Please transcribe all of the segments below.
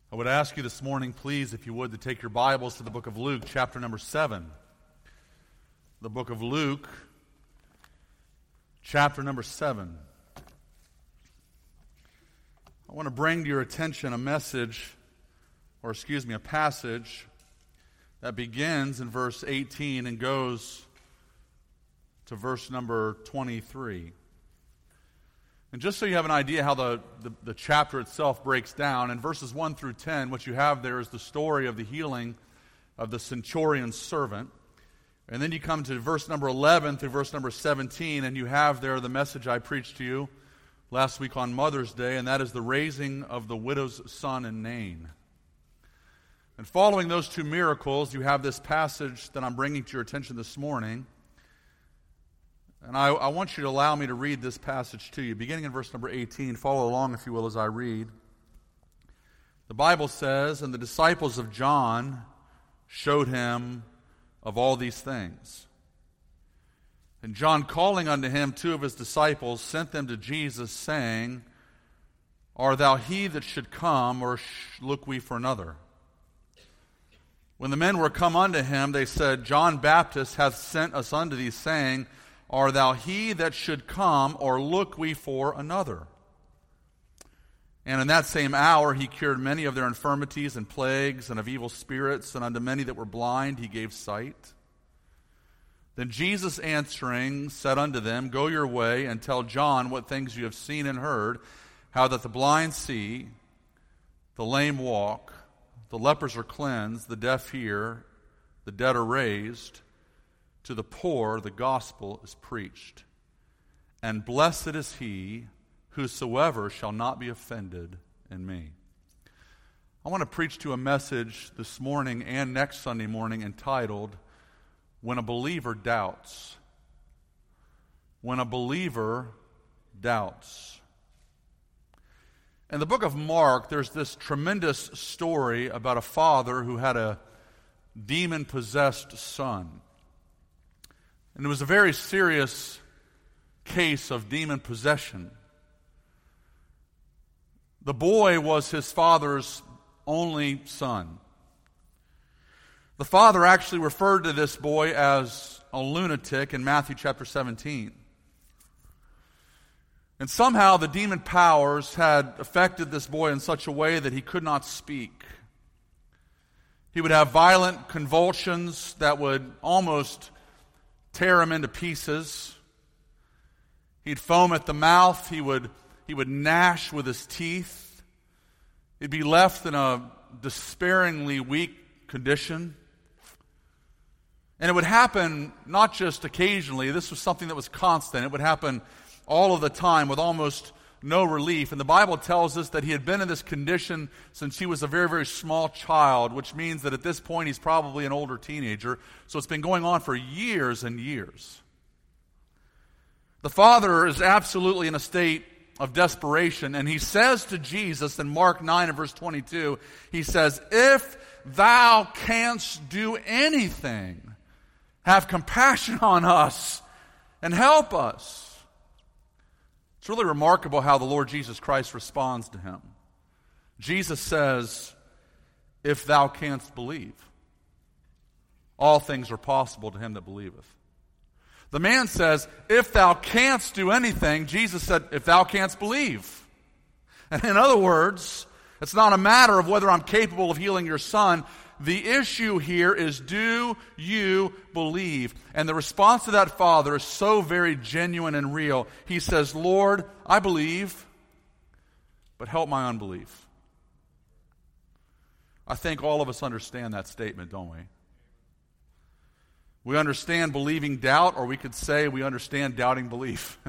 I would ask you this morning, please, if you would, to take your Bibles to the book of Luke, chapter number 7. The book of Luke, chapter number 7. I want to bring to your attention a passage that begins in verse 18 and goes to verse number 23. And just so you have an idea how the chapter itself breaks down, in verses 1 through 10, what you have there is the story of the healing of the centurion's servant. And then you come to verse number 11 through verse number 17, and you have there the message I preached to you last week on Mother's Day, and that is the raising of the widow's son in Nain. And following those two miracles, you have this passage that I'm bringing to your attention this morning. And I want you to allow me to read this passage to you. Beginning in verse number 18, follow along if you will as I read. The Bible says, "And the disciples of John showed him of all these things. And John, calling unto him two of his disciples, sent them to Jesus, saying, Art thou he that should come, or look we for another? When the men were come unto him, they said, John Baptist hath sent us unto thee, saying, Art thou he that should come, or look we for another? And in that same hour he cured many of their infirmities and plagues and of evil spirits, and unto many that were blind he gave sight. Then Jesus answering said unto them, Go your way, and tell John what things you have seen and heard, how that the blind see, the lame walk, the lepers are cleansed, the deaf hear, the dead are raised, to the poor the gospel is preached. And blessed is he whosoever shall not be offended in me." I want to preach to a message this morning and next Sunday morning entitled, When a Believer Doubts. When a Believer Doubts. In the book of Mark, there's this tremendous story about a father who had a demon-possessed son. And it was a very serious case of demon possession. The boy was his father's only son. The father actually referred to this boy as a lunatic in Matthew chapter 17. And somehow the demon powers had affected this boy in such a way that he could not speak. He would have violent convulsions that would almost tear him into pieces. He'd foam at the mouth. He would gnash with his teeth. He'd be left in a despairingly weak condition. And it would happen not just occasionally. This was something that was constant. It would happen all of the time with almost no relief. And the Bible tells us that he had been in this condition since he was a very, very small child, which means that at this point he's probably an older teenager. So it's been going on for years and years. The father is absolutely in a state of desperation, and he says to Jesus in Mark 9 and verse 22, he says, If thou canst do anything, have compassion on us and help us. It's really remarkable how the Lord Jesus Christ responds to him. Jesus says, If thou canst believe, all things are possible to him that believeth. The man says, If thou canst do anything, Jesus said, If thou canst believe. And in other words, it's not a matter of whether I'm capable of healing your son. The issue here is, do you believe? And the response to that father is so very genuine and real. He says, Lord, I believe, but help my unbelief. I think all of us understand that statement, don't we? We understand believing doubt, or we could say we understand doubting belief.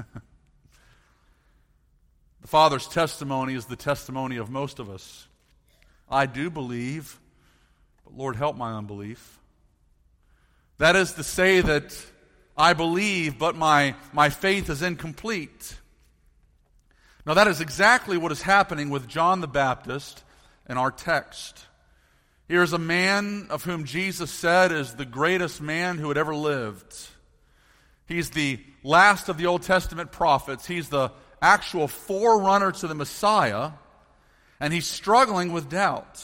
The Father's testimony is the testimony of most of us. I do believe, but Lord, help my unbelief. That is to say that I believe, but my faith is incomplete. Now that is exactly what is happening with John the Baptist in our text. Here's a man of whom Jesus said is the greatest man who had ever lived. He's the last of the Old Testament prophets. He's the actual forerunner to the Messiah. And he's struggling with doubt.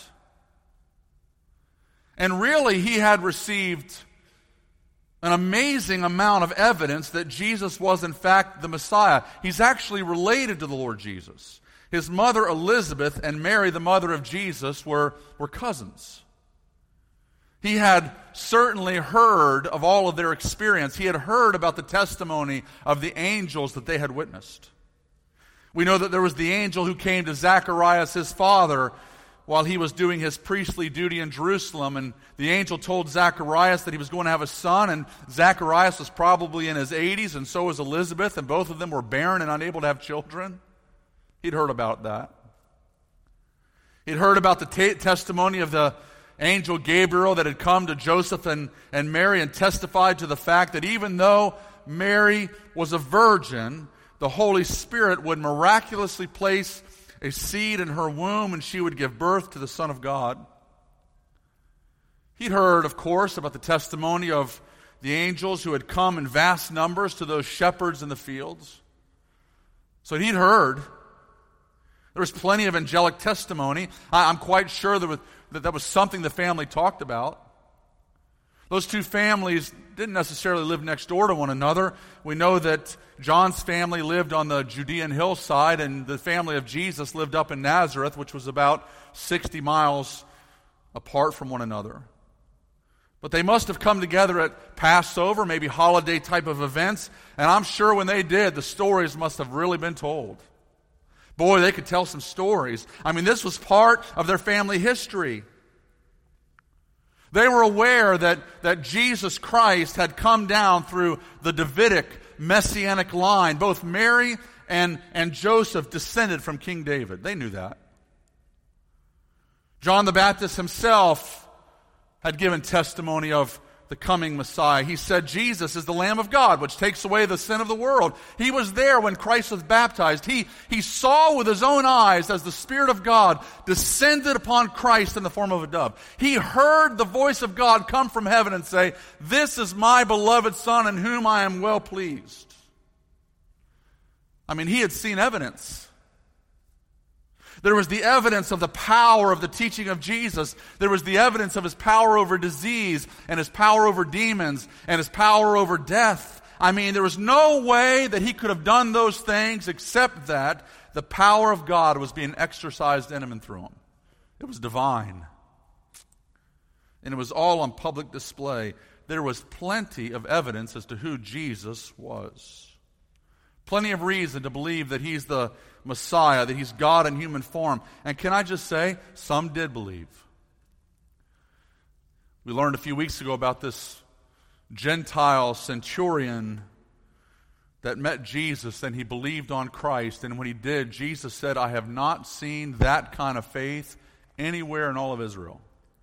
And really, he had received an amazing amount of evidence that Jesus was in fact the Messiah. He's actually related to the Lord Jesus. His mother Elizabeth and Mary, the mother of Jesus, were cousins. He had certainly heard of all of their experience. He had heard about the testimony of the angels that they had witnessed. We know that there was the angel who came to Zacharias, his father, while he was doing his priestly duty in Jerusalem. And the angel told Zacharias that he was going to have a son. And Zacharias was probably in his 80s, and so was Elizabeth. And both of them were barren and unable to have children. He'd heard about that. He'd heard about the testimony of the angel Gabriel that had come to Joseph and Mary and testified to the fact that even though Mary was a virgin, the Holy Spirit would miraculously place a seed in her womb and she would give birth to the Son of God. He'd heard, of course, about the testimony of the angels who had come in vast numbers to those shepherds in the fields. So he'd heard. There was plenty of angelic testimony. I'm quite sure that was something the family talked about. Those two families didn't necessarily live next door to one another. We know that John's family lived on the Judean hillside, and the family of Jesus lived up in Nazareth, which was about 60 miles apart from one another. But they must have come together at Passover, maybe holiday type of events, and I'm sure when they did, the stories must have really been told. Boy, they could tell some stories. I mean, this was part of their family history. They were aware that Jesus Christ had come down through the Davidic messianic line. Both Mary and Joseph descended from King David. They knew that. John the Baptist himself had given testimony of the coming Messiah. He said, Jesus is the Lamb of God, which takes away the sin of the world. He was there when Christ was baptized. He saw with his own eyes as the Spirit of God descended upon Christ in the form of a dove. He heard the voice of God come from heaven and say, "This is my beloved Son in whom I am well pleased." I mean, he had seen evidence. There was the evidence of the power of the teaching of Jesus. There was the evidence of his power over disease and his power over demons and his power over death. I mean, there was no way that he could have done those things except that the power of God was being exercised in him and through him. It was divine. And it was all on public display. There was plenty of evidence as to who Jesus was. Plenty of reason to believe that he's the Messiah, that he's God in human form. And can I just say, some did believe. We learned a few weeks ago about this Gentile centurion that met Jesus and he believed on Christ. And when he did, Jesus said, "I have not seen that kind of faith anywhere in all of Israel."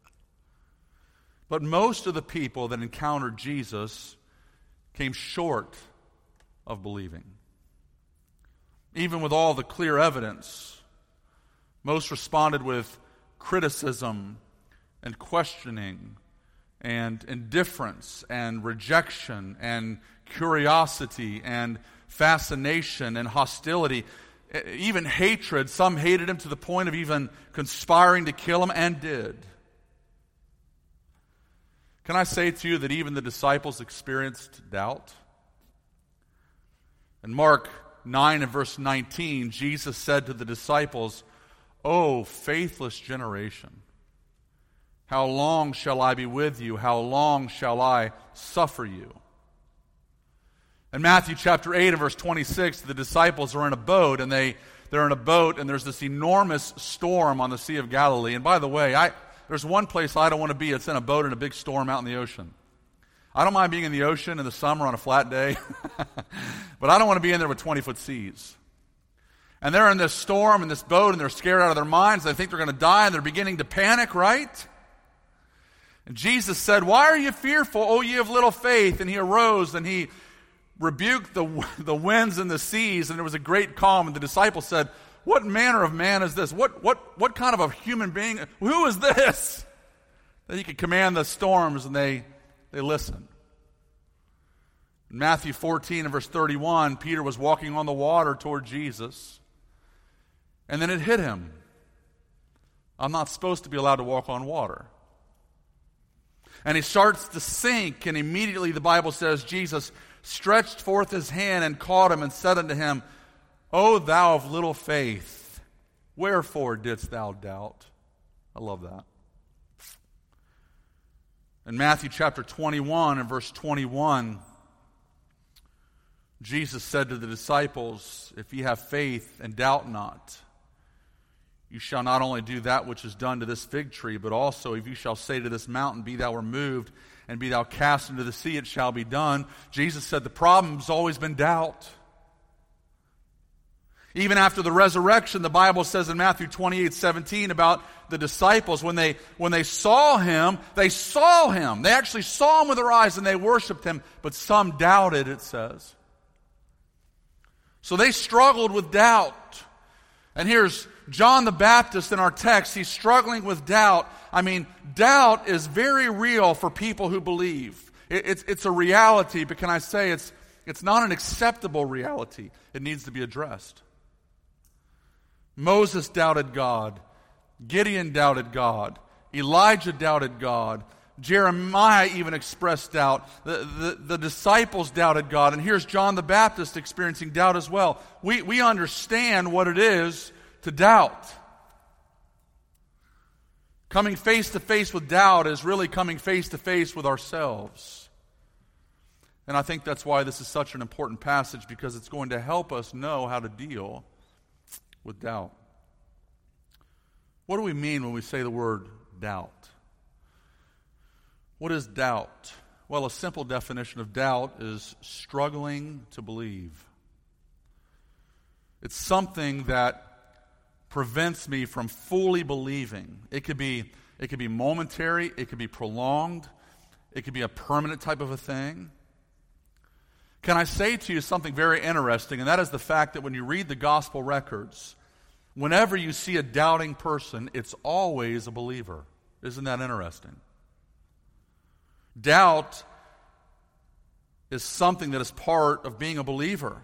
But most of the people that encountered Jesus came short of believing. Even with all the clear evidence, most responded with criticism and questioning and indifference and rejection and curiosity and fascination and hostility, even hatred. Some hated him to the point of even conspiring to kill him, and did. Can I say to you that even the disciples experienced doubt? In Mark 9 and verse 19, Jesus said to the disciples, "O faithless generation, how long shall I be with you? How long shall I suffer you?" In Matthew chapter 8 and verse 26, the disciples are in a boat, and they're in a boat, and there's this enormous storm on the Sea of Galilee. And by the way, there's one place I don't want to be. It's in a boat in a big storm out in the ocean. I don't mind being in the ocean in the summer on a flat day, but I don't want to be in there with 20-foot seas. And they're in this storm in this boat, and they're scared out of their minds. They think they're going to die, and they're beginning to panic, right? And Jesus said, "Why are you fearful, O ye of little faith?" And he arose, and he rebuked the winds and the seas, and there was a great calm. And the disciples said, "What manner of man is this? What kind of a human being? Who is this that he could command the storms?" And they listened. In Matthew 14 and verse 31, Peter was walking on the water toward Jesus. And then it hit him. I'm not supposed to be allowed to walk on water. And he starts to sink, and immediately the Bible says Jesus stretched forth his hand and caught him and said unto him, O thou of little faith, wherefore didst thou doubt? I love that. In Matthew chapter 21 and verse 21, Jesus said to the disciples, If ye have faith and doubt not, you shall not only do that which is done to this fig tree, but also if you shall say to this mountain, Be thou removed, and be thou cast into the sea, it shall be done. Jesus said the problem's always been doubt. Even after the resurrection, the Bible says in Matthew 28:17 about the disciples, when they saw him, they saw him. They actually saw him with their eyes and they worshiped him, but some doubted, it says. So they struggled with doubt. And here's John the Baptist in our text. He's struggling with doubt. I mean, doubt is very real for people who believe. It's a reality, but can I say it's not an acceptable reality. It needs to be addressed. Moses doubted God. Gideon doubted God. Elijah doubted God. Jeremiah even expressed doubt. The disciples doubted God. And here's John the Baptist experiencing doubt as well. We understand what it is to doubt. Coming face to face with doubt is really coming face to face with ourselves. And I think that's why this is such an important passage, because it's going to help us know how to deal with doubt. What do we mean when we say the word doubt? What is doubt? Well, a simple definition of doubt is struggling to believe. It's something that prevents me from fully believing. It could be momentary, it could be prolonged, it could be a permanent type of a thing. Can I say to you something very interesting, and that is the fact that when you read the gospel records, whenever you see a doubting person, it's always a believer. Isn't that interesting? Doubt is something that is part of being a believer.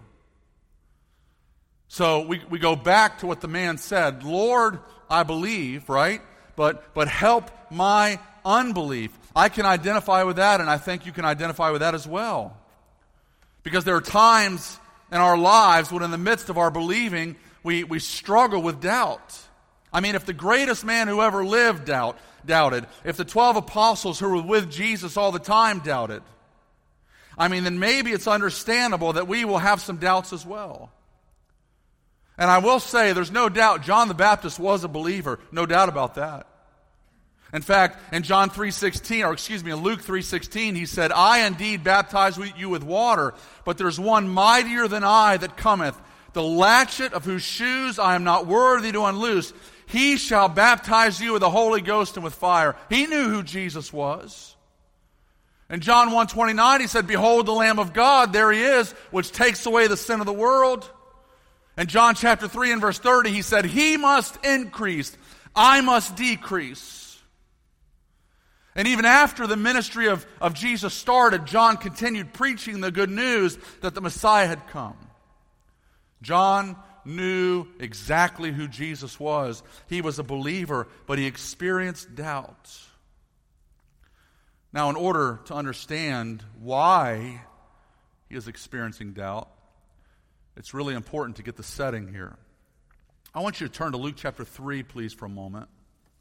So we go back to what the man said, Lord, I believe, right? But help my unbelief. I can identify with that, and I think you can identify with that as well. Because there are times in our lives when in the midst of our believing, we struggle with doubt. I mean, if the greatest man who ever lived doubted, if the 12 apostles who were with Jesus all the time doubted, I mean, then maybe it's understandable that we will have some doubts as well. And I will say, there's no doubt John the Baptist was a believer. No doubt about that. In fact, in in Luke 3:16, he said, I indeed baptize you with water, but there's one mightier than I that cometh, the latchet of whose shoes I am not worthy to unloose. He shall baptize you with the Holy Ghost and with fire. He knew who Jesus was. In John 1:29, he said, Behold the Lamb of God, there he is, which takes away the sin of the world. In John chapter 3 and verse 30, he said, He must increase, I must decrease. And even after the ministry of Jesus started, John continued preaching the good news that the Messiah had come. John knew exactly who Jesus was. He was a believer, but he experienced doubt. Now, in order to understand why he is experiencing doubt, it's really important to get the setting here. I want you to turn to Luke chapter 3, please, for a moment.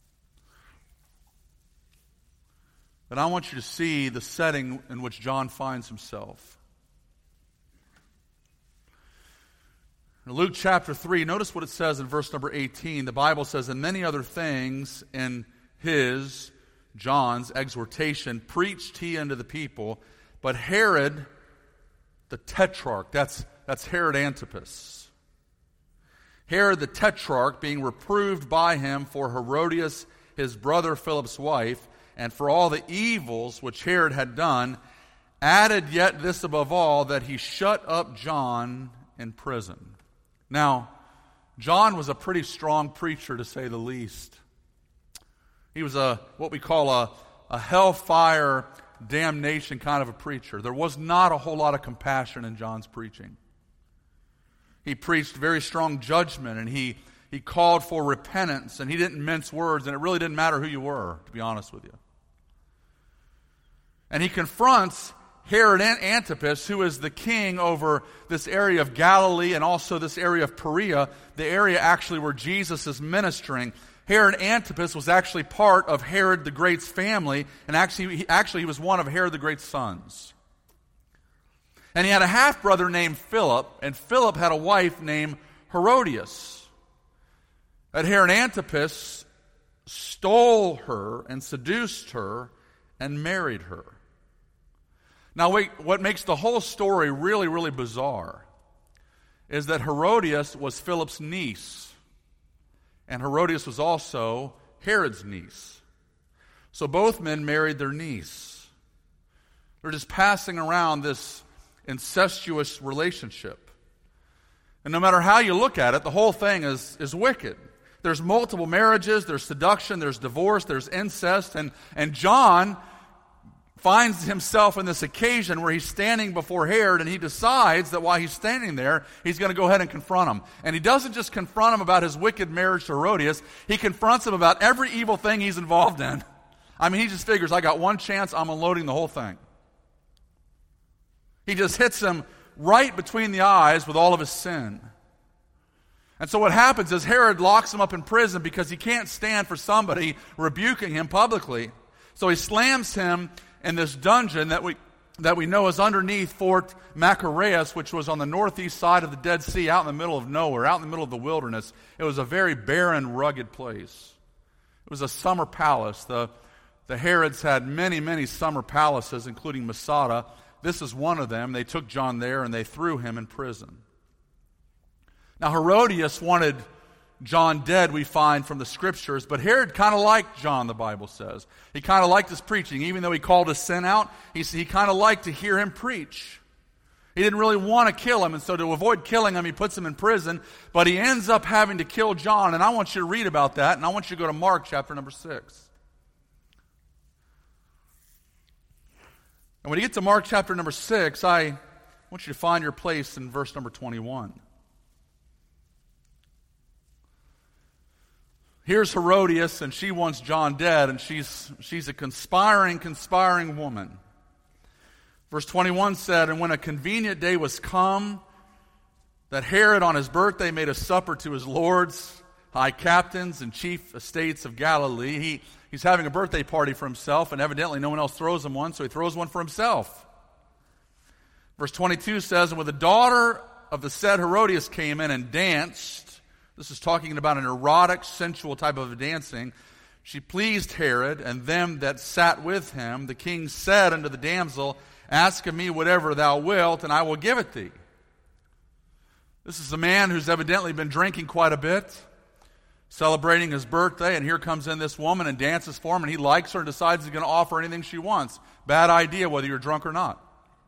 And I want you to see the setting in which John finds himself. In Luke chapter 3, notice what it says in verse number 18. The Bible says, And many other things in John's exhortation, preached he unto the people, but Herod the Tetrarch, that's Herod Antipas. Herod the Tetrarch, being reproved by him for Herodias, his brother Philip's wife, and for all the evils which Herod had done, added yet this above all, that he shut up John in prison. Now, John was a pretty strong preacher, to say the least. He was what we call a hellfire damnation kind of a preacher. There was not a whole lot of compassion in John's preaching. He preached very strong judgment, and he he called for repentance, and he didn't mince words, and it really didn't matter who you were, to be honest with you. And he confronts Herod Antipas, who is the king over this area of Galilee and also this area of Perea, the area actually where Jesus is ministering. Herod Antipas was actually part of Herod the Great's family, and actually he was one of Herod the Great's sons. And he had a half-brother named Philip, and Philip had a wife named Herodias. And Herod Antipas stole her and seduced her and married her. Now, what makes the whole story really, really bizarre is that Herodias was Philip's niece, and Herodias was also Herod's niece. So both men married their niece. They're just passing around this incestuous relationship. And no matter how you look at it, the whole thing is wicked. There's multiple marriages, there's seduction, there's divorce, there's incest, and John finds himself in this occasion where he's standing before Herod, and he decides that while he's standing there, he's going to go ahead and confront him. And he doesn't just confront him about his wicked marriage to Herodias, he confronts him about every evil thing he's involved in. I mean, he just figures, I got one chance, I'm unloading the whole thing. He just hits him right between the eyes with all of his sin. And so what happens is Herod locks him up in prison because he can't stand for somebody rebuking him publicly. So he slams him in this dungeon that we know is underneath Fort Machaerus, which was on the northeast side of the Dead Sea, out in the middle of nowhere, out in the middle of the wilderness. It was a very barren, rugged place. It was a summer palace. The Herods had many, many summer palaces, including Masada. This is one of them. They took John there and they threw him in prison. Now, Herodias wanted John dead, we find from the scriptures, but Herod kind of liked John, the Bible says. He kind of liked his preaching. Even though he called his sin out, he kind of liked to hear him preach. He didn't really want to kill him, and so to avoid killing him, he puts him in prison, but he ends up having to kill John, and I want you to read about that, and I want you to go to Mark chapter number 6. And when you get to Mark chapter number 6, I want you to find your place in verse number 21. Here's Herodias, and she wants John dead, and she's a conspiring woman. Verse 21 said, "And when a convenient day was come, that Herod on his birthday made a supper to his lords, high captains, and chief estates of Galilee." He's having a birthday party for himself, and evidently no one else throws him one, so he throws one for himself. Verse 22 says, "And when the daughter of the said Herodias came in and danced," this is talking about an erotic, sensual type of dancing, "she pleased Herod and them that sat with him. The king said unto the damsel, Ask of me whatever thou wilt, and I will give it thee." This is a man who's evidently been drinking quite a bit, celebrating his birthday, and here comes in this woman and dances for him, and he likes her and decides he's going to offer anything she wants. Bad idea whether you're drunk or not.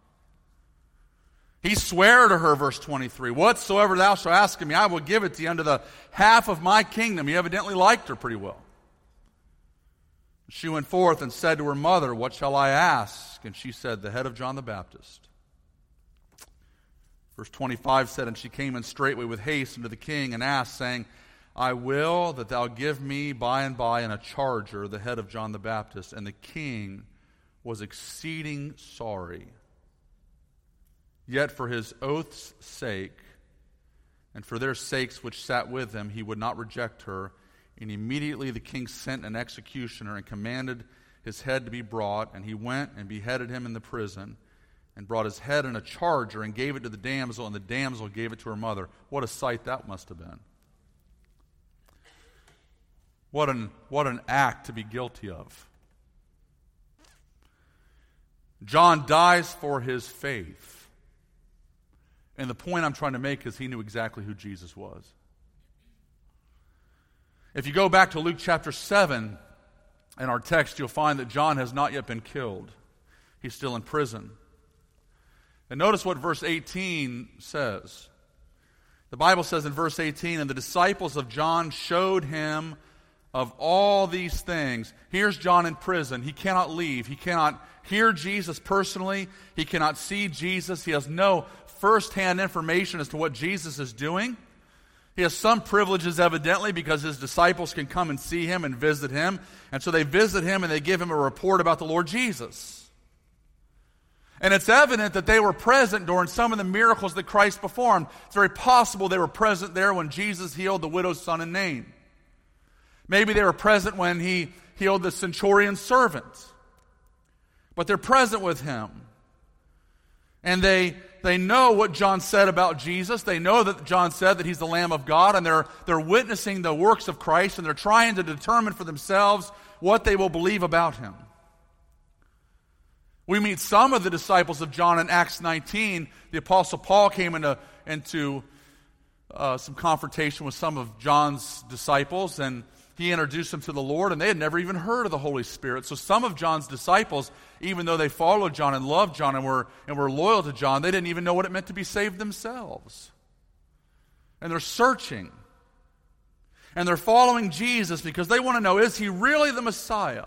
He sware to her, verse 23, "Whatsoever thou shalt ask of me, I will give it to you unto the half of my kingdom." He evidently liked her pretty well. She went forth and said to her mother, "What shall I ask?" And she said, "The head of John the Baptist." Verse 25 said, "And she came in straightway with haste unto the king and asked, saying, I will that thou give me by and by in a charger the head of John the Baptist. And the king was exceeding sorry. Yet for his oath's sake, and for their sakes which sat with him, he would not reject her. And immediately the king sent an executioner and commanded his head to be brought. And he went and beheaded him in the prison, and brought his head in a charger and gave it to the damsel, and the damsel gave it to her mother. What a sight that must have been. What an act to be guilty of. John dies for his faith. And the point I'm trying to make is he knew exactly who Jesus was. If you go back to Luke chapter 7, in our text, you'll find that John has not yet been killed. He's still in prison. And notice what verse 18 says. The Bible says in verse 18, "And the disciples of John showed him of all these things." Here's John in prison. He cannot leave. He cannot hear Jesus personally. He cannot see Jesus. He has no first-hand information as to what Jesus is doing. He has some privileges, evidently, because his disciples can come and see him and visit him. And so they visit him and they give him a report about the Lord Jesus. And it's evident that they were present during some of the miracles that Christ performed. It's very possible they were present there when Jesus healed the widow's son in Nain. Maybe they were present when he healed the centurion's servant. But they're present with him. And they know what John said about Jesus. They know that John said that he's the Lamb of God, and they're witnessing the works of Christ, and they're trying to determine for themselves what they will believe about him. We meet some of the disciples of John in Acts 19. The Apostle Paul came into some confrontation with some of John's disciples, and he introduced them to the Lord, and they had never even heard of the Holy Spirit. So some of John's disciples, even though they followed John and loved John and were loyal to John, they didn't even know what it meant to be saved themselves. And they're searching. And they're following Jesus because they want to know, is he really the Messiah?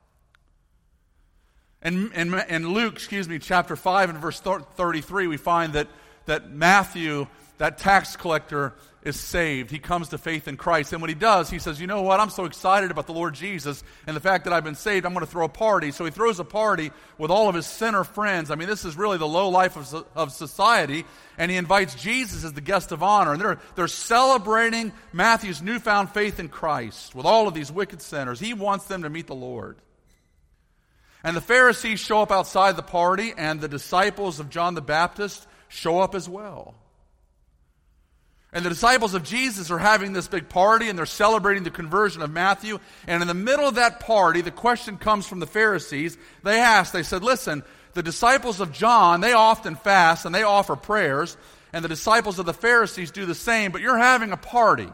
And in Luke, chapter 5 and verse 33, we find that Matthew, that tax collector, is saved. He comes to faith in Christ. And when he does, he says, you know what? I'm so excited about the Lord Jesus and the fact that I've been saved, I'm going to throw a party. So he throws a party with all of his sinner friends. I mean, this is really the low life of society. And he invites Jesus as the guest of honor. And they're celebrating Matthew's newfound faith in Christ with all of these wicked sinners. He wants them to meet the Lord. And the Pharisees show up outside the party, and the disciples of John the Baptist show up as well. And the disciples of Jesus are having this big party, and they're celebrating the conversion of Matthew. And in the middle of that party, the question comes from the Pharisees. They said, listen, the disciples of John, they often fast and they offer prayers, and the disciples of the Pharisees do the same, but you're having a party.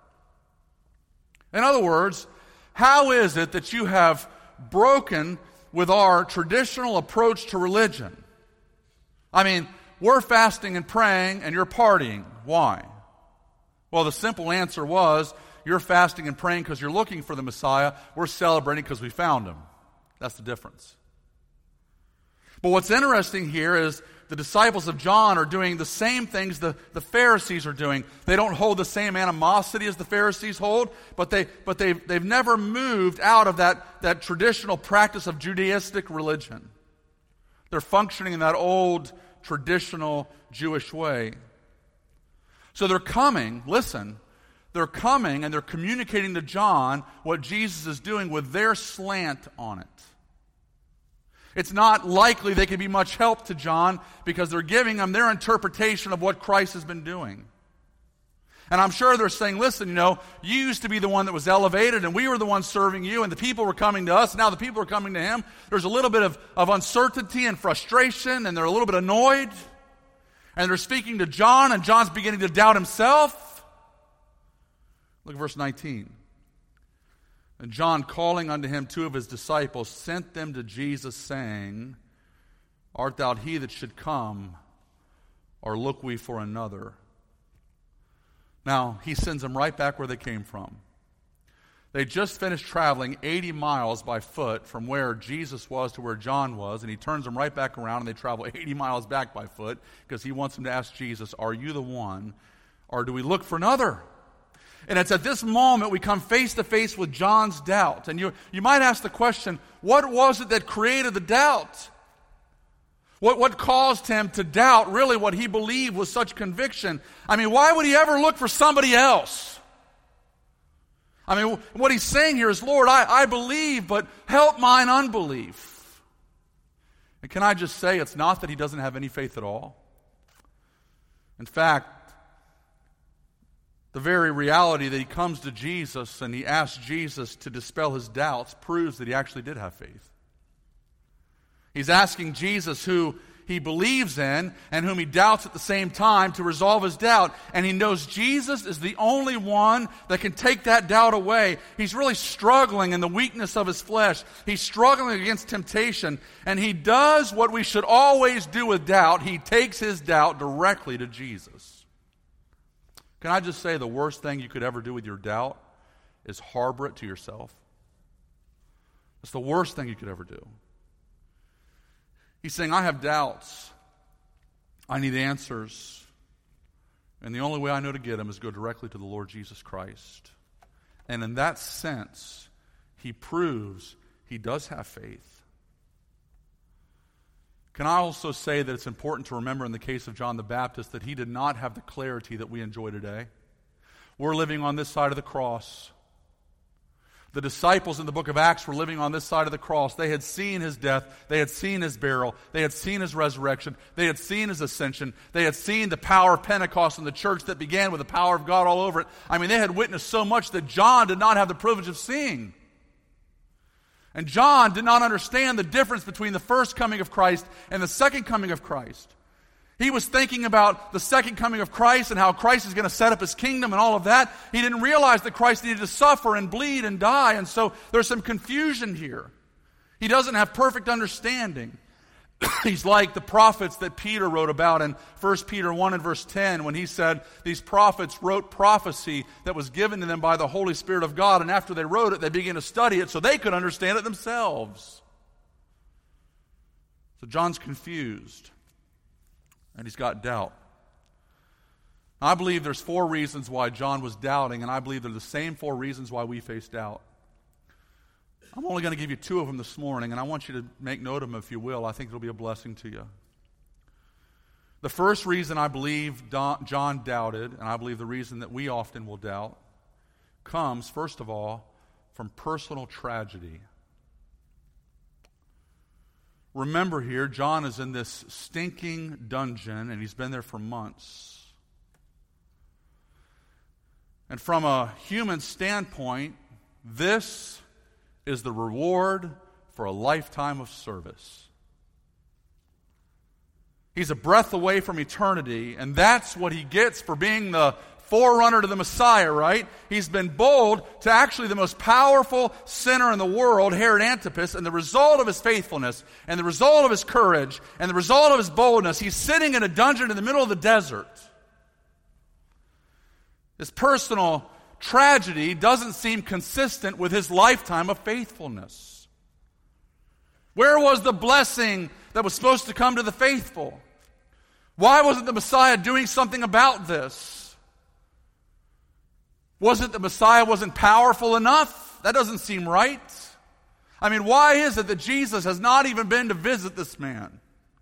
In other words, how is it that you have broken with our traditional approach to religion? I mean, we're fasting and praying and you're partying. Why? Well, the simple answer was, you're fasting and praying because you're looking for the Messiah. We're celebrating because we found him. That's the difference. But what's interesting here is the disciples of John are doing the same things the Pharisees are doing. They don't hold the same animosity as the Pharisees hold, but they've never moved out of that traditional practice of Judaistic religion. They're functioning in that old traditional Jewish way. So they're coming, listen, they're coming and they're communicating to John what Jesus is doing with their slant on it. It's not likely they can be much help to John because they're giving him their interpretation of what Christ has been doing. And I'm sure they're saying, listen, you used to be the one that was elevated and we were the ones serving you and the people were coming to us. Now the people are coming to him. There's a little bit of uncertainty and frustration, and they're a little bit annoyed. And they're speaking to John, and John's beginning to doubt himself. Look at verse 19. And John, calling unto him 2 of his disciples, sent them to Jesus, saying, Art thou he that should come, or look we for another? Now, he sends them right back where they came from. They just finished traveling 80 miles by foot from where Jesus was to where John was, and he turns them right back around, and they travel 80 miles back by foot because he wants them to ask Jesus, are you the one, or do we look for another? And it's at this moment we come face to face with John's doubt. And you might ask the question, what was it that created the doubt? What caused him to doubt really what he believed was such conviction? I mean, why would he ever look for somebody else? I mean, what he's saying here is, Lord, I believe, but help mine unbelief. And can I just say, it's not that he doesn't have any faith at all. In fact, the very reality that he comes to Jesus and he asks Jesus to dispel his doubts proves that he actually did have faith. He's asking Jesus, who he believes in and whom he doubts at the same time, to resolve his doubt. And he knows Jesus is the only one that can take that doubt away. He's really struggling in the weakness of his flesh. He's struggling against temptation. And he does what we should always do with doubt. He takes his doubt directly to Jesus. Can I just say the worst thing you could ever do with your doubt is harbor it to yourself? It's the worst thing you could ever do. He's saying, I have doubts. I need answers. And the only way I know to get them is go directly to the Lord Jesus Christ. And in that sense, he proves he does have faith. Can I also say that it's important to remember in the case of John the Baptist that he did not have the clarity that we enjoy today? We're living on this side of the cross. The disciples in the book of Acts were living on this side of the cross. They had seen his death. They had seen his burial. They had seen his resurrection. They had seen his ascension. They had seen the power of Pentecost in the church that began with the power of God all over it. I mean, they had witnessed so much that John did not have the privilege of seeing. And John did not understand the difference between the first coming of Christ and the second coming of Christ. He was thinking about the second coming of Christ and how Christ is going to set up his kingdom and all of that. He didn't realize that Christ needed to suffer and bleed and die, and so there's some confusion here. He doesn't have perfect understanding. He's like the prophets that Peter wrote about in 1 Peter 1 and verse 10 when he said these prophets wrote prophecy that was given to them by the Holy Spirit of God, and after they wrote it, they began to study it so they could understand it themselves. So John's confused. And he's got doubt. I believe there's 4 reasons why John was doubting, and I believe they're the same 4 reasons why we face doubt. I'm only going to give you 2 of them this morning, and I want you to make note of them if you will. I think it'll be a blessing to you. The first reason I believe John doubted, and I believe the reason that we often will doubt, comes, first of all, from personal tragedy. Remember here, John is in this stinking dungeon, and he's been there for months. And from a human standpoint, this is the reward for a lifetime of service. He's a breath away from eternity, and that's what he gets for being the forerunner to the Messiah, right? He's been bold to actually the most powerful sinner in the world, Herod Antipas, and the result of his faithfulness, and the result of his courage, and the result of his boldness, he's sitting in a dungeon in the middle of the desert. His personal tragedy doesn't seem consistent with his lifetime of faithfulness. Where was the blessing that was supposed to come to the faithful? Why wasn't the Messiah doing something about this? Was it the Messiah wasn't powerful enough? That doesn't seem right. I mean, why is it that Jesus has not even been to visit this man?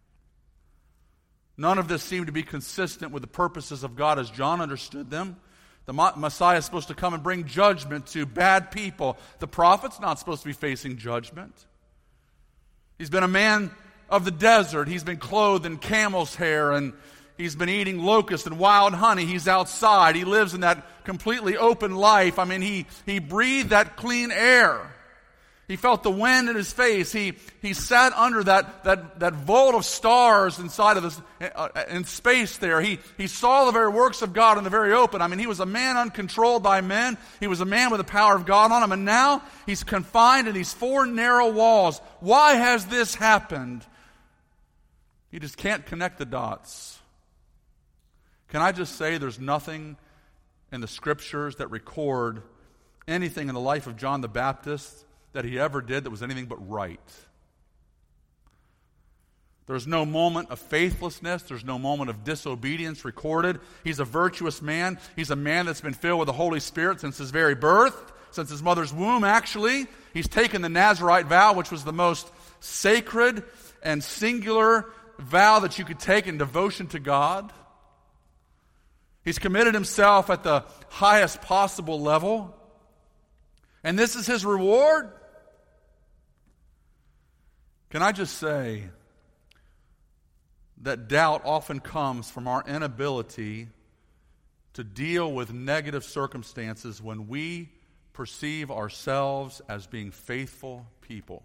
None of this seemed to be consistent with the purposes of God as John understood them. The Messiah is supposed to come and bring judgment to bad people. The prophet's not supposed to be facing judgment. He's been a man of the desert. He's been clothed in camel's hair, and he's been eating locusts and wild honey. He's outside. He lives in that completely open life. I mean, he breathed that clean air. He felt the wind in his face. He sat under that vault of stars inside of this in space there. He saw the very works of God in the very open. I mean, he was a man uncontrolled by men. He was a man with the power of God on him. And now he's confined in these 4 narrow walls. Why has this happened? You just can't connect the dots. Can I just say there's nothing in the Scriptures that record anything in the life of John the Baptist that he ever did that was anything but right. There's no moment of faithlessness. There's no moment of disobedience recorded. He's a virtuous man. He's a man that's been filled with the Holy Spirit since his very birth, since his mother's womb, actually. He's taken the Nazirite vow, which was the most sacred and singular vow that you could take in devotion to God. He's committed himself at the highest possible level. And this is his reward? Can I just say that doubt often comes from our inability to deal with negative circumstances when we perceive ourselves as being faithful people.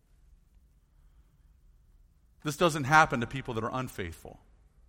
This doesn't happen to people that are unfaithful.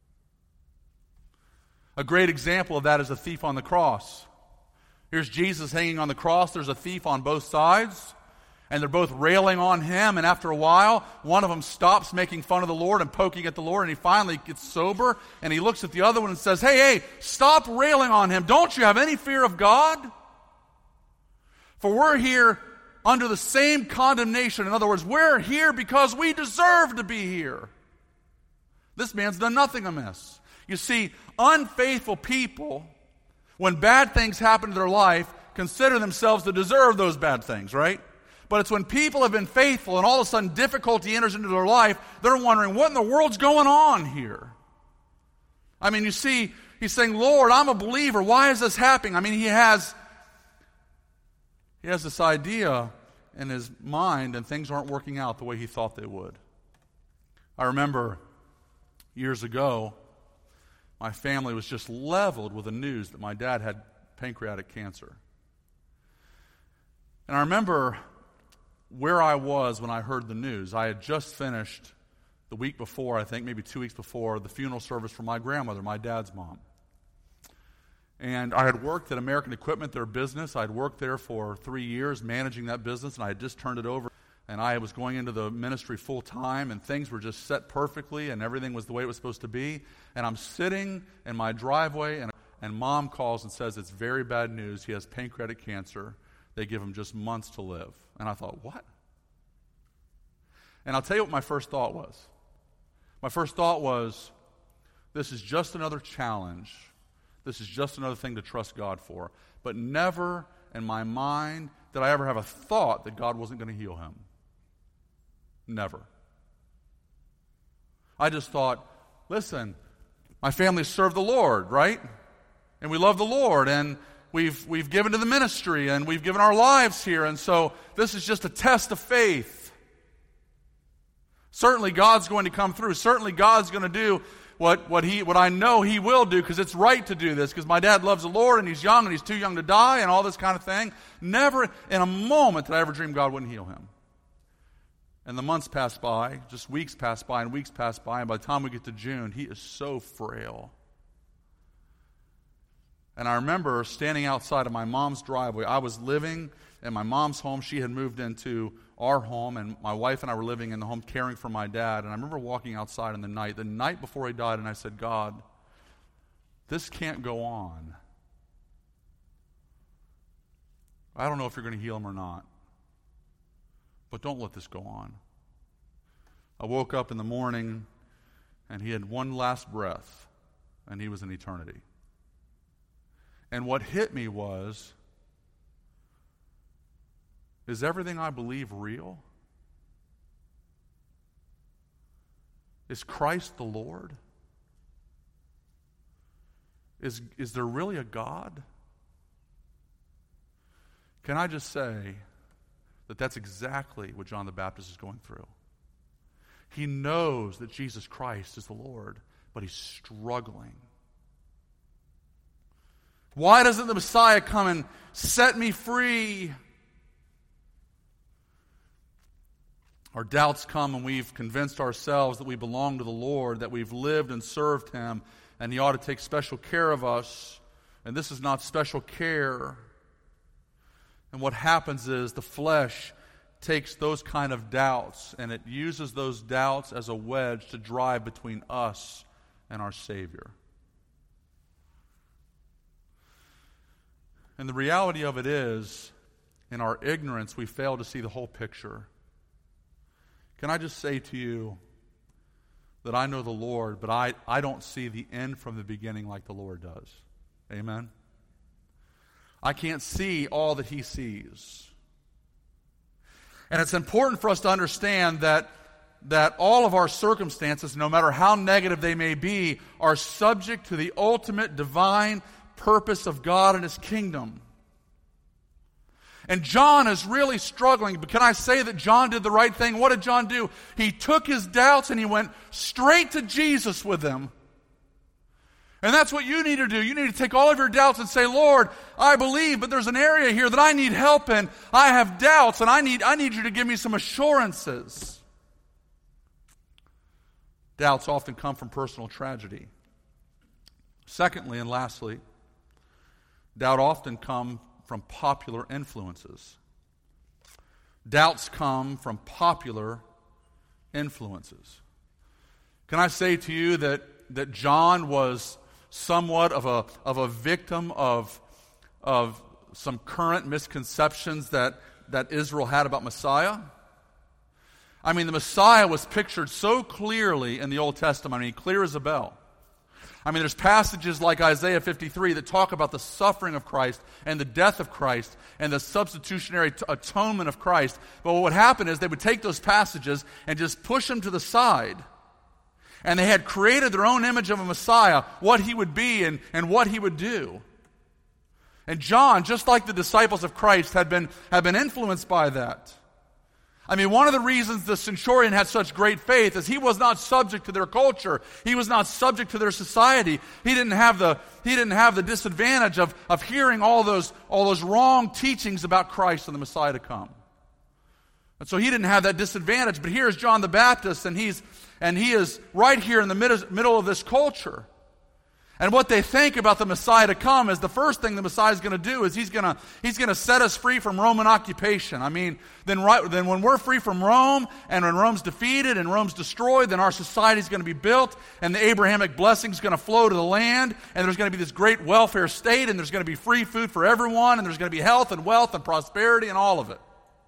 A great example of that is the thief on the cross. Here's Jesus hanging on the cross. There's a thief on both sides, and they're both railing on him. And after a while, one of them stops making fun of the Lord and poking at the Lord, and he finally gets sober, and he looks at the other one and says, hey, stop railing on him. Don't you have any fear of God? For we're here under the same condemnation. In other words, we're here because we deserve to be here. This man's done nothing amiss. You see, unfaithful people, when bad things happen to their life, consider themselves to deserve those bad things, right? But it's when people have been faithful and all of a sudden difficulty enters into their life, they're wondering, what in the world's going on here? I mean, you see, he's saying, Lord, I'm a believer. Why is this happening? I mean, he has this idea in his mind, and things aren't working out the way he thought they would. I remember years ago, my family was just leveled with the news that my dad had pancreatic cancer. And I remember where I was when I heard the news. I had just finished the week before, I think, maybe 2 weeks before, the funeral service for my grandmother, my dad's mom. And I had worked at American Equipment, their business. I had worked there for 3 years managing that business, and I had just turned it over. And I was going into the ministry full time, and things were just set perfectly, and everything was the way it was supposed to be. And I'm sitting in my driveway, and Mom calls and says, it's very bad news. He has pancreatic cancer. They give him just months to live. And I thought, what? And I'll tell you what my first thought was. My first thought was, this is just another challenge. This is just another thing to trust God for. But never in my mind did I ever have a thought that God wasn't going to heal him. Never. I just thought, listen, my family served the Lord, right? And we love the Lord, and we've given to the ministry, and we've given our lives here, and so this is just a test of faith. Certainly God's going to come through. Certainly God's going to do what I know He will do, because it's right to do this, because my dad loves the Lord, and he's young, and he's too young to die, and all this kind of thing. Never in a moment did I ever dream God wouldn't heal him. And the months passed by, just weeks passed by, and weeks passed by, and by the time we get to June, he is so frail. And I remember standing outside of my mom's driveway. I was living in my mom's home. She had moved into our home, and my wife and I were living in the home caring for my dad. And I remember walking outside in the night before he died, and I said, God, this can't go on. I don't know if you're going to heal him or not, but don't let this go on. I woke up in the morning, and he had one last breath, and he was in eternity. And what hit me was, is everything I believe real? Is Christ the Lord? Is there really a God? Can I just say that that's exactly what John the Baptist is going through? He knows that Jesus Christ is the Lord, but he's struggling. Why doesn't the Messiah come and set me free? Our doubts come when we've convinced ourselves that we belong to the Lord, that we've lived and served Him, and He ought to take special care of us. And this is not special care. And what happens is the flesh takes those kind of doubts, and it uses those doubts as a wedge to drive between us and our Savior. And the reality of it is, in our ignorance, we fail to see the whole picture. Can I just say to you that I know the Lord, but I don't see the end from the beginning like the Lord does. Amen? I can't see all that He sees. And it's important for us to understand that all of our circumstances, no matter how negative they may be, are subject to the ultimate divine purpose of God and His kingdom. And John is really struggling, but can I say that John did the right thing? What did John do? He took his doubts and he went straight to Jesus with them. And that's what you need to do. You need to take all of your doubts and say, Lord, I believe, but there's an area here that I need help in. I have doubts, and I need you to give me some assurances. Doubts often come from personal tragedy. Secondly and lastly, doubt often comes from popular influences. Doubts come from popular influences. Can I say to you that John was somewhat of a victim of some current misconceptions that Israel had about Messiah? I mean, the Messiah was pictured so clearly in the Old Testament, clear as a bell. I mean, there's passages like Isaiah 53 that talk about the suffering of Christ and the death of Christ and the substitutionary atonement of Christ. But what would happen is they would take those passages and just push them to the side. And they had created their own image of a Messiah, what he would be and what he would do. And John, just like the disciples of Christ, had been influenced by that. I mean, one of the reasons the centurion had such great faith is he was not subject to their culture. He was not subject to their society. He didn't have the disadvantage of hearing all those wrong teachings about Christ and the Messiah to come. And so he didn't have that disadvantage. But here's John the Baptist, and he is right here in the middle of this culture. And what they think about the Messiah to come is the first thing the Messiah is going to do is he's going to set us free from Roman occupation. I mean, then when we're free from Rome, and when Rome's defeated and Rome's destroyed, then our society is going to be built, and the Abrahamic blessing is going to flow to the land, and there's going to be this great welfare state, and there's going to be free food for everyone, and there's going to be health and wealth and prosperity and all of it.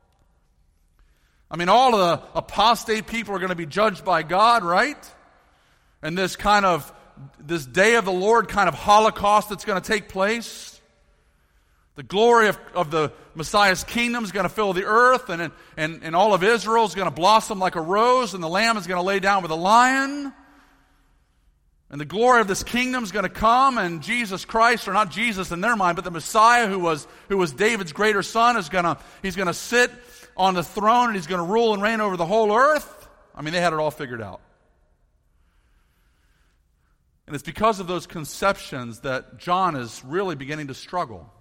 I mean, all of the apostate people are going to be judged by God, right? And this day of the Lord kind of Holocaust that's going to take place. The glory of the Messiah's kingdom is going to fill the earth, and all of Israel is going to blossom like a rose, and the Lamb is going to lay down with a lion. And the glory of this kingdom is going to come, and Jesus Christ, or not Jesus in their mind, but the Messiah who was David's greater son, he's going to sit on the throne, and he's going to rule and reign over the whole earth. I mean, they had it all figured out. And it's because of those conceptions that John is really beginning to struggle.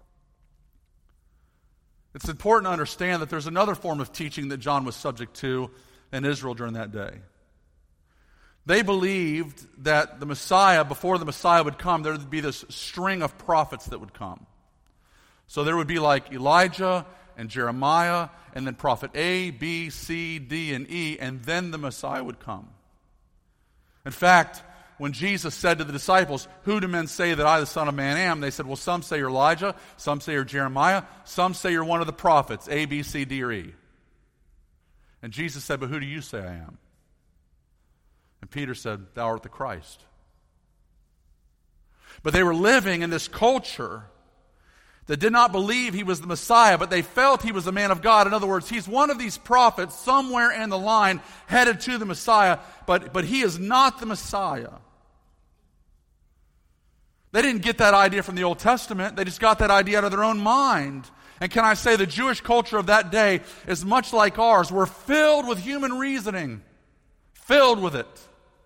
It's important to understand that there's another form of teaching that John was subject to in Israel during that day. They believed that the Messiah, before the Messiah would come, there would be this string of prophets that would come. So there would be like Elijah and Jeremiah, and then prophet A, B, C, D, and E, and then the Messiah would come. In fact, when Jesus said to the disciples, "Who do men say that I, the Son of Man, am?" They said, "Well, some say you're Elijah, some say you're Jeremiah, some say you're one of the prophets, A, B, C, D, or E." And Jesus said, "But who do you say I am?" And Peter said, "Thou art the Christ." But they were living in this culture that did not believe he was the Messiah, but they felt he was a man of God. In other words, he's one of these prophets somewhere in the line headed to the Messiah, but he is not the Messiah. They didn't get that idea from the Old Testament. They just got that idea out of their own mind. And can I say the Jewish culture of that day is much like ours. We're filled with human reasoning. Filled with it.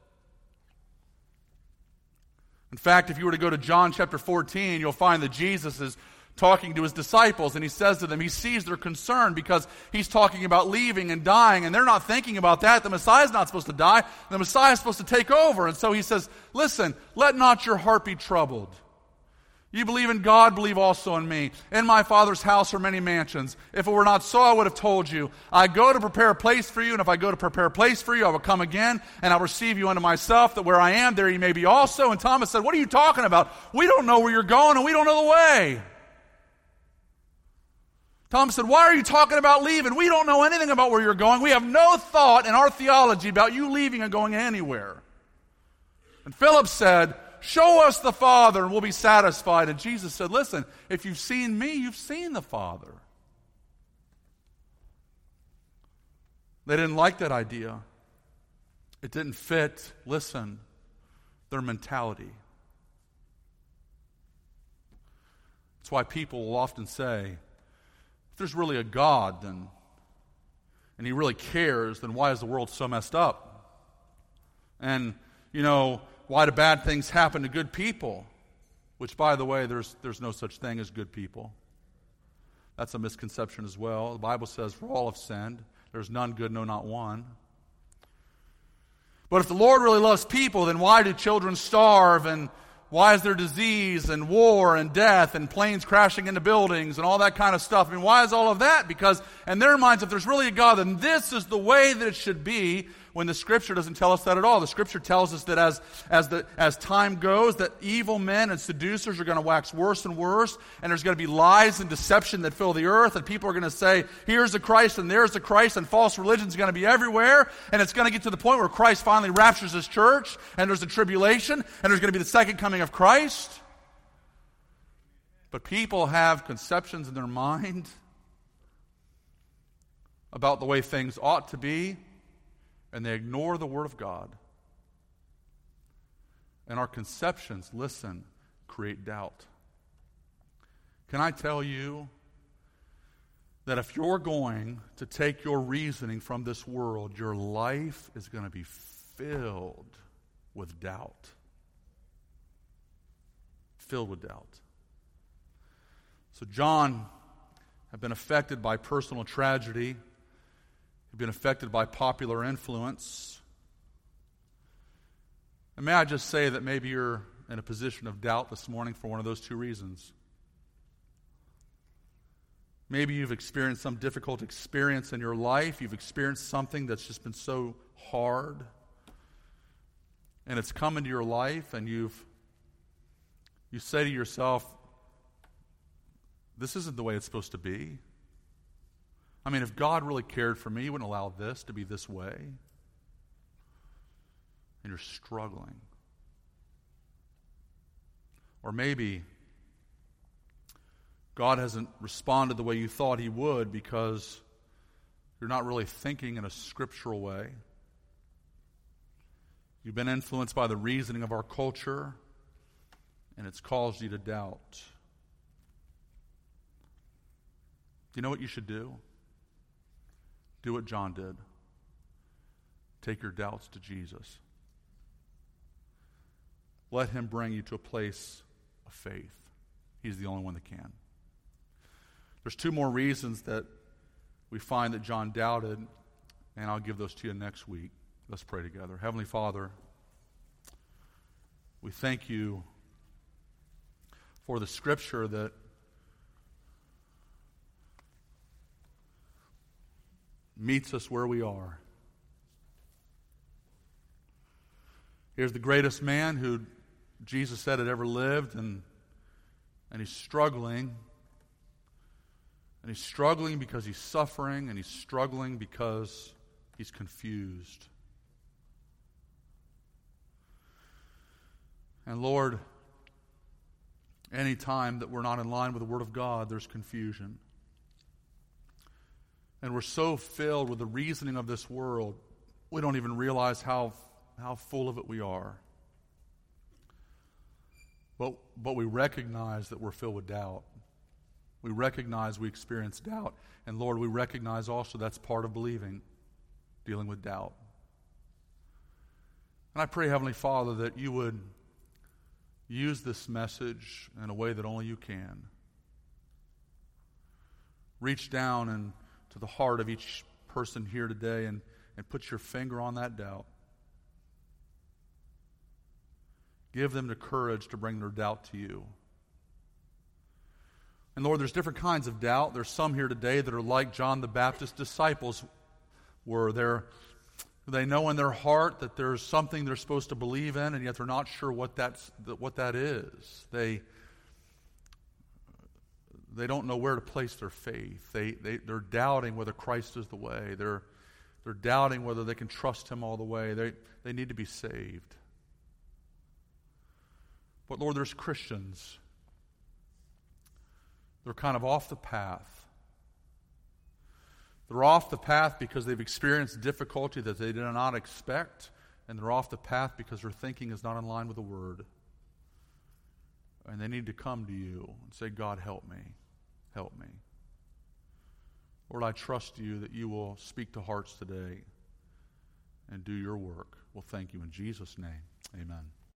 In fact, if you were to go to John chapter 14, you'll find that Jesus is talking to his disciples, and he says to them, he sees their concern because he's talking about leaving and dying, and they're not thinking about that. The Messiah's not supposed to die. The Messiah's supposed to take over. And so he says, "Listen, let not your heart be troubled. You believe in God, believe also in me. In my Father's house are many mansions. If it were not so, I would have told you. I go to prepare a place for you, and if I go to prepare a place for you, I will come again, and I'll receive you unto myself, that where I am, there you may be also." And Thomas said, "What are you talking about? We don't know where you're going, and we don't know the way." Thomas said, "Why are you talking about leaving? We don't know anything about where you're going. We have no thought in our theology about you leaving and going anywhere." And Philip said, "Show us the Father and we'll be satisfied." And Jesus said, "Listen, if you've seen me, you've seen the Father." They didn't like that idea. It didn't fit, listen, their mentality. That's why people will often say, if there's really a God, and he really cares, then why is the world so messed up? And, why do bad things happen to good people? Which, by the way, there's no such thing as good people. That's a misconception as well. The Bible says, "For all have sinned. There's none good, no, not one." But if the Lord really loves people, then why do children starve, and why is there disease and war and death and planes crashing into buildings and all that kind of stuff? I mean, why is all of that? Because in their minds, if there's really a God, then this is the way that it should be, when the Scripture doesn't tell us that at all. The Scripture tells us that as time goes, that evil men and seducers are going to wax worse and worse, and there's going to be lies and deception that fill the earth, and people are going to say, here's the Christ and there's the Christ, and false religion is going to be everywhere, and it's going to get to the point where Christ finally raptures his church, and there's a tribulation, and there's going to be the second coming of Christ. But people have conceptions in their mind about the way things ought to be, and they ignore the Word of God. And our conceptions, listen, create doubt. Can I tell you that if you're going to take your reasoning from this world, your life is going to be filled with doubt. Filled with doubt. So John had been affected by personal tragedy. He'd been affected by popular influence. And may I just say that maybe you're in a position of doubt this morning for one of those two reasons. Maybe you've experienced some difficult experience in your life. You've experienced something that's just been so hard. And it's come into your life, and you say to yourself, this isn't the way it's supposed to be. I mean, if God really cared for me, he wouldn't allow this to be this way. And you're struggling. Or maybe God hasn't responded the way you thought he would because you're not really thinking in a scriptural way. You've been influenced by the reasoning of our culture, and it's caused you to doubt. You know what you should do? Do what John did. Take your doubts to Jesus. Let him bring you to a place of faith. He's the only one that can. There's two more reasons that we find that John doubted, and I'll give those to you next week. Let's pray together. Heavenly Father, we thank you for the Scripture that meets us where we are. Here's the greatest man who Jesus said had ever lived, and he's struggling. And he's struggling because he's suffering, and he's struggling because he's confused. And Lord, any time that we're not in line with the Word of God, there's confusion. And we're so filled with the reasoning of this world, we don't even realize how full of it we are. But we recognize that we're filled with doubt. We recognize we experience doubt. And Lord, we recognize also that's part of believing, dealing with doubt. And I pray, Heavenly Father, that you would use this message in a way that only you can. Reach down and to the heart of each person here today and put your finger on that doubt. Give them the courage to bring their doubt to you. And Lord, there's different kinds of doubt. There's some here today that are like John the Baptist's disciples were. They know in their heart that there's something they're supposed to believe in, and yet they're not sure what that is. They don't know where to place their faith. They're doubting whether Christ is the way. They're doubting whether they can trust him all the way. They need to be saved. But Lord, there's Christians. They're kind of off the path. They're off the path because they've experienced difficulty that they did not expect, and they're off the path because their thinking is not in line with the Word. And they need to come to you and say, God, help me. Help me. Lord, I trust you that you will speak to hearts today and do your work. Well, thank you in Jesus' name. Amen.